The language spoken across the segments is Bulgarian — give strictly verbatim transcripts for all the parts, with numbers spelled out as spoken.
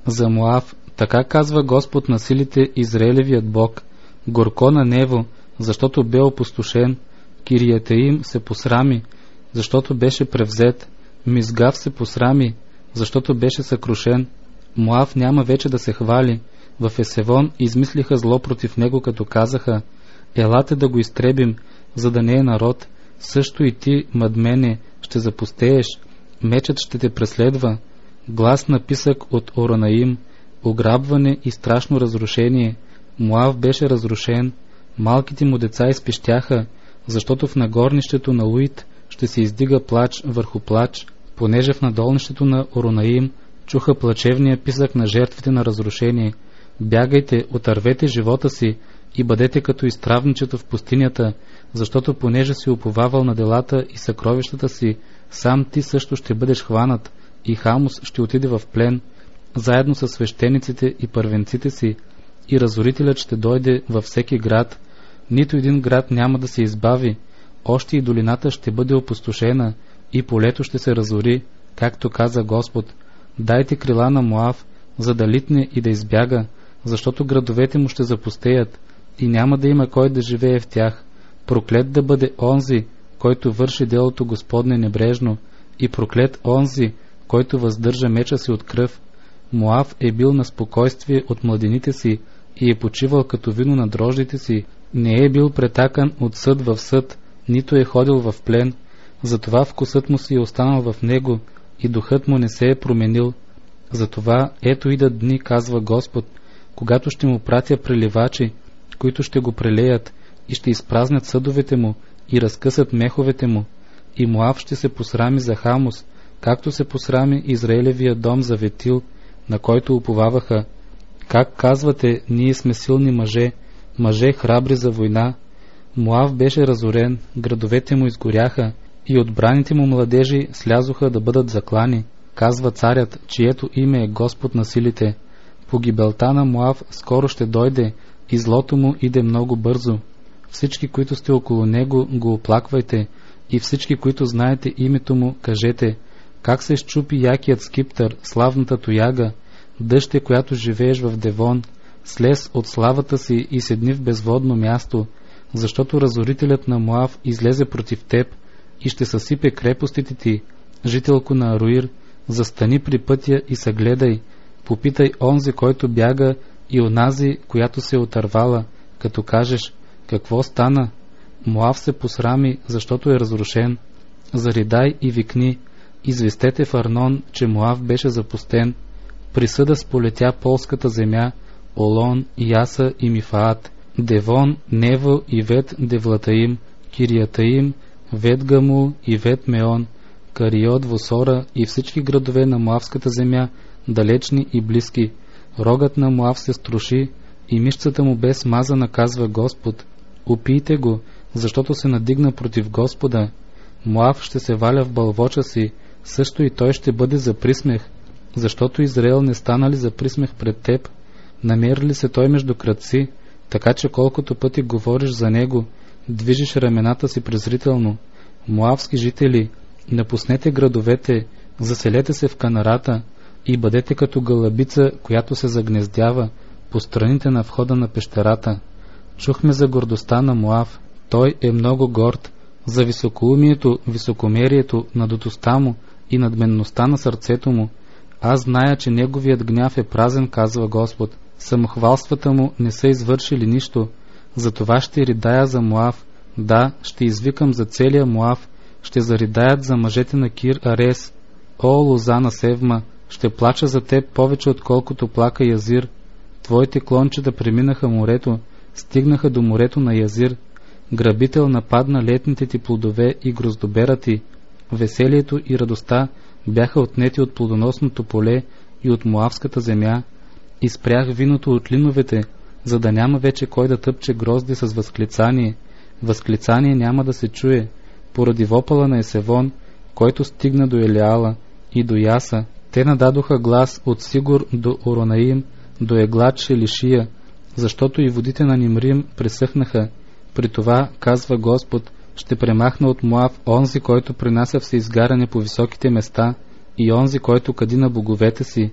За Моав: така казва Господ на силите, Израелевият Бог: горко на Нево, защото бе опустошен; Кириятаим се посрами, защото беше превзет; Мизгав се посрами, защото беше съкрушен. Моав няма вече да се хвали. В Есевон измислиха зло против него, като казаха: елате да го изтребим, за да не е народ. Също и ти, Мадмене, ще запустееш, мечът ще те преследва. Глас на писък от Оронаим, ограбване и страшно разрушение. Моав беше разрушен, малките му деца изпищяха, защото в нагорнището на Уит ще се издига плач върху плач, понеже в надолнището на Оронаим чуха плачевния писък на жертвите на разрушение. Бягайте, отървете живота си и бъдете като изтравничето в пустинята, защото понеже си уповавал на делата и съкровищата си, сам ти също ще бъдеш хванат, и Хамус ще отиде в плен, заедно с свещениците и първенците си, и разорителят ще дойде във всеки град. Нито един град няма да се избави, още и долината ще бъде опустошена, и полето ще се разори, както каза Господ. Дайте крила на Моав, за да литне и да избяга, защото градовете му ще запустеят, и няма да има кой да живее в тях. Проклет да бъде онзи, който върши делото Господне небрежно, и проклет онзи, който въздържа меча си от кръв. Моав е бил на спокойствие от младените си и е почивал като вино на дрождите си, не е бил претакан от съд в съд, нито е ходил в плен, затова вкусът му си е останал в него и духът му не се е променил. Затова ето идат дни, казва Господ, когато ще му пратя преливачи, които ще го прелеят и ще изпразнят съдовете му и разкъсат меховете му, и Моав ще се посрами за Хамус, както се посрами Израелевия дом за Ветил, на който уповаваха. Как казвате, ние сме силни мъже, мъже храбри за война? Моав беше разорен, градовете му изгоряха, и отбраните му младежи слязоха да бъдат заклани, казва царят, чието име е Господ на силите. Погибелта на Моав скоро ще дойде, и злото му иде много бързо. Всички, които сте около него, го оплаквайте, и всички, които знаете името му, кажете: как се счупи якият скиптър, славната тояга, дъще, която живееш в Девон, слез от славата си и седни в безводно място, защото разорителят на Моав излезе против теб и ще съсипе крепостите ти. Жителко на Аруир, застани при пътя и съгледай, попитай онзи, който бяга, и онази, която се е отървала, като кажеш: какво стана? Моав се посрами, защото е разрушен. Заридай и викни: известете в Арнон, че Моав беше запустен. Присъда сполетя полската земя, Олон, Яса и Мифаат, Девон, Нево и Вет Девлатаим, Кириятаим, Ветгамул и Вет Меон, Кариот, Восора и всички градове на Моавската земя, далечни и близки. Рогът на Моав се струши и мишцата му бе смазана, казва Господ. Упийте го, защото се надигна против Господа. Моав ще се валя в бълвоча си, също и той ще бъде за присмех, защото Израел не стана ли за присмех пред теб? Намери ли се той между крадци, така че колкото пъти говориш за него, движиш рамената си презрително? Моавски жители, напуснете градовете, заселете се в Канарата и бъдете като гълъбица, която се загнездява по страните на входа на пещерата. Чухме за гордостта на Моав, той е много горд, за високоумието, високомерието, надутостта му и надменността на сърцето му. Аз зная, че неговият гняв е празен, казва Господ. Самохвалствата му не са извършили нищо. Затова ще ридая за Моав. Да, ще извикам за целия Моав. Ще заридаят за мъжете на Кир Арес. О, лоза на Севма, ще плача за теб повече, отколкото плака Язир. Твоите клончета преминаха морето, стигнаха до морето на Язир. Грабител нападна летните ти плодове и гроздобера ти. Веселието и радостта бяха отнети от плодоносното поле и от Моавската земя. И спрях виното от линовете, за да няма вече кой да тъпче грозди с възклицание. Възклицание няма да се чуе, поради вопала на Есевон, който стигна до Елеала и до Яса. Те нададоха глас от Сигур до Оронаим, до Еглад Шелишия, защото и водите на Нимрим пресъхнаха. При това, казва Господ, ще премахна от Моав онзи, който принася всеизгаряне по високите места, и онзи, който кади на боговете си.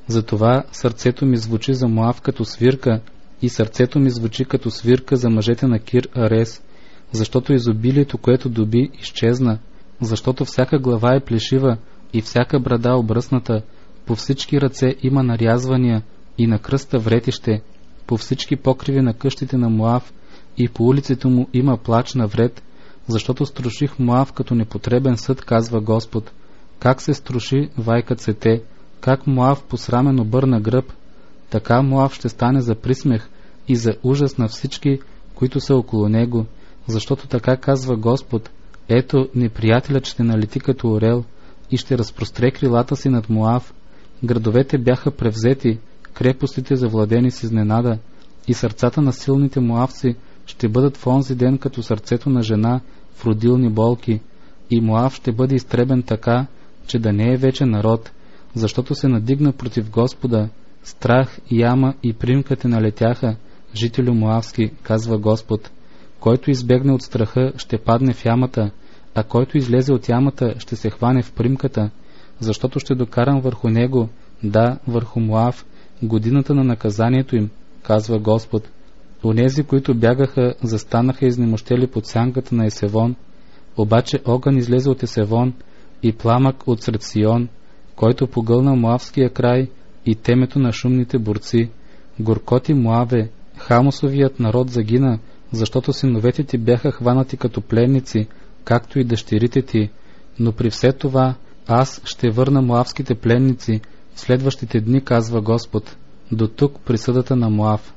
Затова сърцето ми звучи за Моав като свирка и сърцето ми звучи като свирка за мъжете на Кир Арес, защото изобилието, което доби, изчезна, защото всяка глава е плешива и всяка брада обръсната, по всички ръце има нарязвания и на кръста вретище, по всички покриви на къщите на Моав и по улиците му има плач на вред, защото струших Моав като непотребен съд, казва Господ. Как се струши вайка цете, как Моав посрамен обърна гръб, така Моав ще стане за присмех и за ужас на всички, които са около него, защото така казва Господ: ето, неприятелят ще налети като орел и ще разпростре крилата си над Моав. Градовете бяха превзети, крепостите завладени с изненада, и сърцата на силните моавци ще бъдат в онзи ден като сърцето на жена в родилни болки, и Моав ще бъде изтребен така, че да не е вече народ, защото се надигна против Господа. Страх, яма и примка те налетяха, жителю Моавски, казва Господ. Който избегне от страха, ще падне в ямата, а който излезе от ямата, ще се хване в примката, защото ще докарам върху него, да, върху Моав, годината на наказанието им, казва Господ. Онези, които бягаха, застанаха изнемощели под сянката на Есевон, обаче огън излезе от Есевон и пламък от сред Сион, който погълна Моавския край и темето на шумните борци. Горкоти Моаве, Хамосовият народ загина, защото синовете ти бяха хванати като пленници, както и дъщерите ти, но при все това аз ще върна моавските пленници в следващите дни, казва Господ. До тук присъдата на Моав.